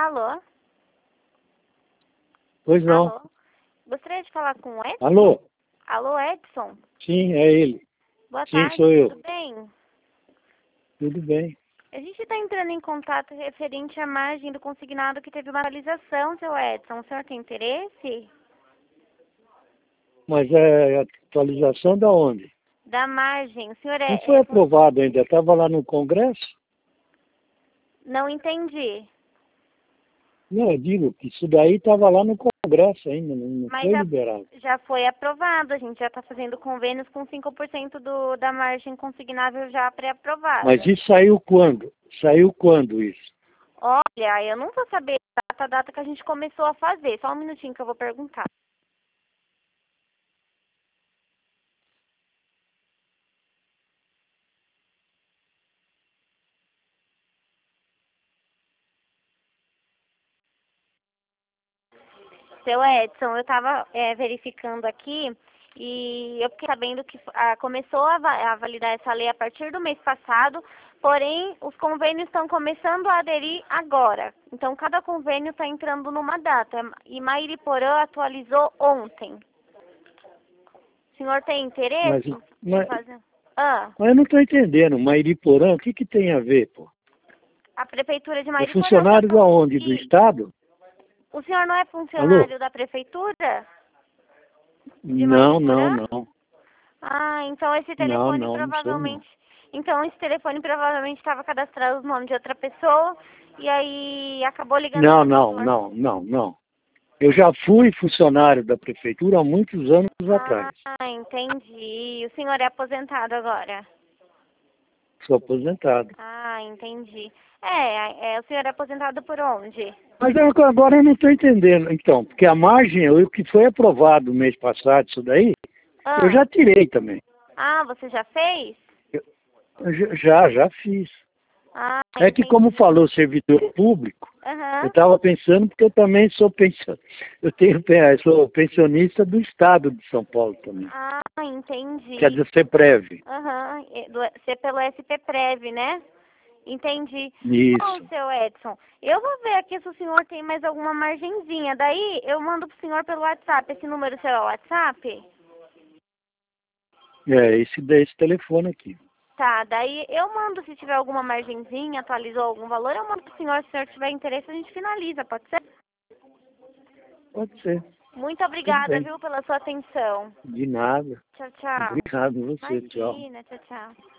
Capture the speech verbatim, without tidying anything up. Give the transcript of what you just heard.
Alô? Pois não. Alô? Gostaria de falar com o Edson? Alô? Alô, Edson? Sim, é ele. Boa Sim, tarde, sou eu. tudo bem? Tudo bem. A gente está entrando em contato referente à margem do consignado que teve uma atualização, seu Edson. O senhor tem interesse? Mas é atualização da onde? Da margem. O senhor é... Não foi é- aprovado ainda. Estava lá no Congresso? Não entendi. Não, eu digo que isso daí estava lá no Congresso ainda, não, não Mas foi já, liberado. já foi aprovado. A gente já está fazendo convênios com cinco por cento do, da margem consignável já pré-aprovada. Mas isso saiu quando? Saiu quando isso? Olha, eu não vou saber a data, a data que a gente começou a fazer. Só um minutinho que eu vou perguntar. Seu Edson, eu estava verificando aqui e eu fiquei sabendo que ah, começou a, va- a validar essa lei a partir do mês passado, porém os convênios estão começando a aderir agora. Então cada convênio está entrando numa data e Mairiporã atualizou ontem. O senhor tem Mas, interesse em mas, fazer? Ah, mas eu não estou entendendo. Mairiporã, o que, que tem a ver, pô? a prefeitura de É Mairiporã já... funcionário da onde? Do E Estado? o senhor não é Alô? funcionário da prefeitura de Não, não, Mairiporã? não. Ah, então esse Não, telefone não, não sou não. provavelmente... Então esse telefone provavelmente estava cadastrado no nome de outra pessoa e aí acabou ligando Não, para o não, senhor. não, não, não. Eu já fui funcionário da prefeitura há muitos anos atrás. Ah, entendi. O senhor é aposentado agora? Sou aposentado. Ah, entendi. É, é, o senhor é aposentado por onde? Mas eu- agora eu não estou entendendo, então, porque a margem, o que foi aprovado no mês passado, isso daí, eu Ah, já tirei também. ah, você já fez? Eu, eu já, já já fiz. Ah, É que como entendi. falou servidor público, eu Aham. estava pensando porque eu também sou pensionista, eu tenho, eu sou pensionista do Estado de São Paulo também. Ah, entendi. Quer dizer, Seprev. Aham, e do- ser pelo S P Prev, né? Entendi. Bom, Isso. seu Edson, eu vou ver aqui se o senhor tem mais alguma margenzinha. Daí eu mando pro senhor pelo WhatsApp. Esse número seu é o WhatsApp? É, esse, esse telefone aqui. Tá, daí eu mando se tiver alguma margenzinha, atualizou algum valor, eu mando pro senhor. Se o senhor tiver interesse, a gente finaliza, pode ser? Pode ser. Muito Tudo obrigada, bem. viu, pela sua atenção. De nada. Tchau, tchau. Obrigado a você, tchau. Imagina, tchau, tchau.